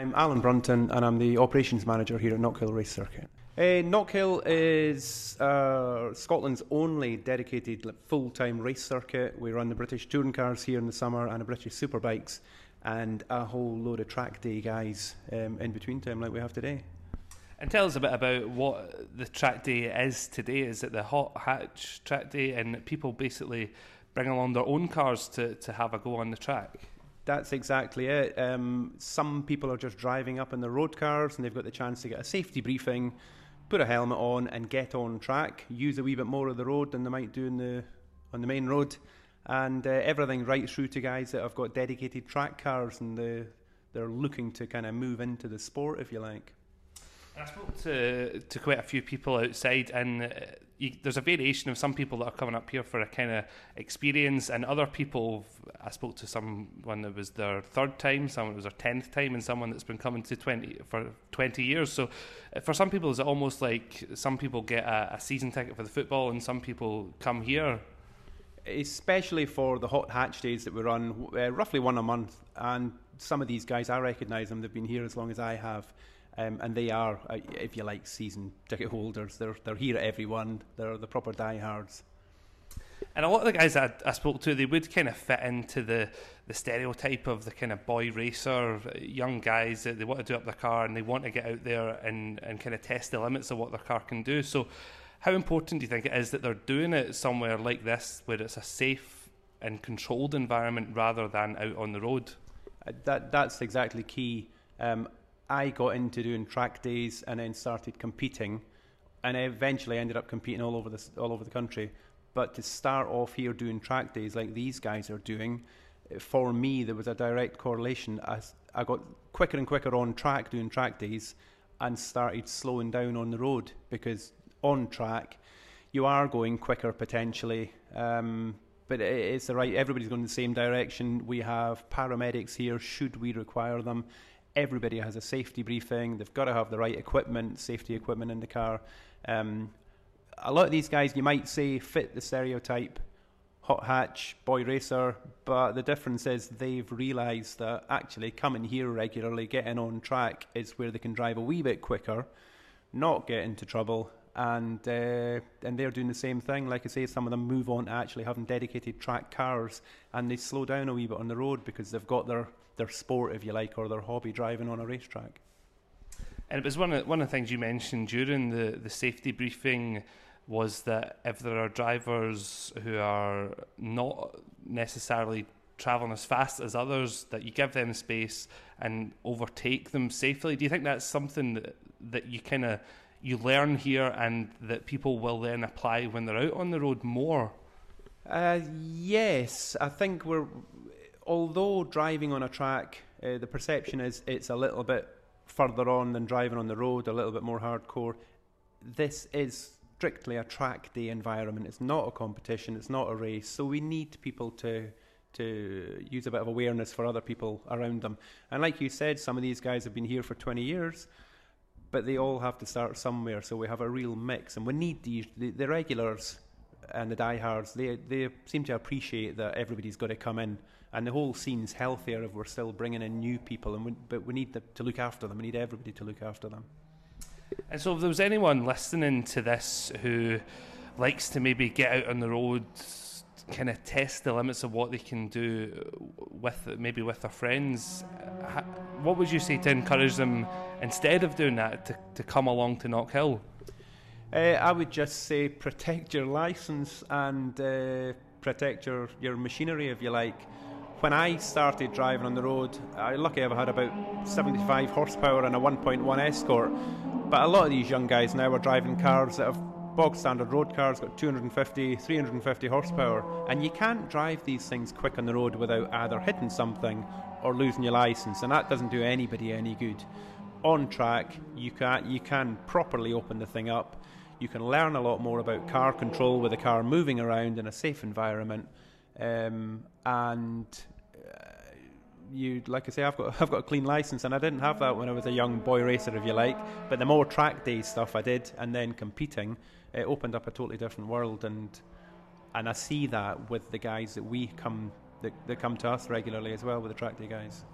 I'm Alan Brunton and I'm the operations manager here at Knockhill Race Circuit. Knockhill is Scotland's only dedicated full-time race circuit. We run the British touring cars here in the summer and the British superbikes and a whole load of track day guys in between time like we have today. And tell us a bit about what the track day is today. Is it the Hot Hatch track day and people basically bring along their own cars to have a go on the track? That's exactly it. Some people are just driving up in their road cars and they've got the chance to get a safety briefing, put a helmet on and get on track, use a wee bit more of the road than they might do on the main road, and everything right through to guys that have got dedicated track cars and they're looking to kind of move into the sport, if you like. I spoke to quite a few people outside, and there's a variation of some people that are coming up here for a kind of experience, and other people, I spoke to someone that was their third time, someone that was their 10th time, and someone that's been coming to 20 years. So for some people, is it almost like some people get a season ticket for the football and some people come here? Especially for the Hot Hatch days that we run, roughly one a month, and some of these guys, I recognise them, they've been here as long as I have. And they are, if you like, season ticket holders. They're here at every one. They're the proper diehards. And a lot of the guys that I spoke to, they would kind of fit into the stereotype of the kind of boy racer, young guys that they want to do up their car and they want to get out there and kind of test the limits of what their car can do. So how important do you think it is that they're doing it somewhere like this where it's a safe and controlled environment rather than out on the road? That's exactly key. I got into doing track days and then started competing, and I eventually ended up competing all over the country. But to start off here doing track days like these guys are doing, for me there was a direct correlation. I got quicker and quicker on track doing track days and started slowing down on the road, because on track you are going quicker potentially, but it's the right, everybody's going in the same direction. We have paramedics here should we require them. Everybody has a safety briefing. They've got to have the right equipment, safety equipment in the car. A lot of these guys, you might say, fit the stereotype, hot hatch, boy racer, but the difference is they've realised that actually coming here regularly, getting on track, is where they can drive a wee bit quicker, not get into trouble, and they're doing the same thing. Like I say, some of them move on to actually having dedicated track cars, and they slow down a wee bit on the road because they've got their sport, if you like, or their hobby driving on a racetrack. And it was one of the things you mentioned during the safety briefing was that if there are drivers who are not necessarily travelling as fast as others, that you give them space and overtake them safely. Do you think that's something that you learn here and that people will then apply when they're out on the road more? Yes, I think although driving on a track, the perception is it's a little bit further on than driving on the road, a little bit more hardcore. This is strictly a track day environment. It's not a competition, it's not a race, so we need people to use a bit of awareness for other people around them. And like you said, some of these guys have been here for 20 years, but they all have to start somewhere, so we have a real mix. And we need the regulars and the diehards. They seem to appreciate that everybody's got to come in, and the whole scene's healthier if we're still bringing in new people. But we need to look after them. We need everybody to look after them. And so, if there was anyone listening to this who likes to maybe get out on the road, kind of test the limits of what they can do with their friends, what would you say to encourage them instead of doing that to come along to Knockhill? I would just say protect your licence and protect your machinery, if you like. When I started driving on the road, lucky I had about 75 horsepower and a 1.1 Escort, but a lot of these young guys now are driving cars that have bog standard road cars, got 250, 350 horsepower, and you can't drive these things quick on the road without either hitting something or losing your licence, and that doesn't do anybody any good. On track, you can properly open the thing up. You can learn a lot more about car control with the car moving around in a safe environment, and like I say, I've got a clean license, and I didn't have that when I was a young boy racer, if you like. But the more track day stuff I did, and then competing, it opened up a totally different world, and I see that with the guys that come to us regularly as well, with the track day guys.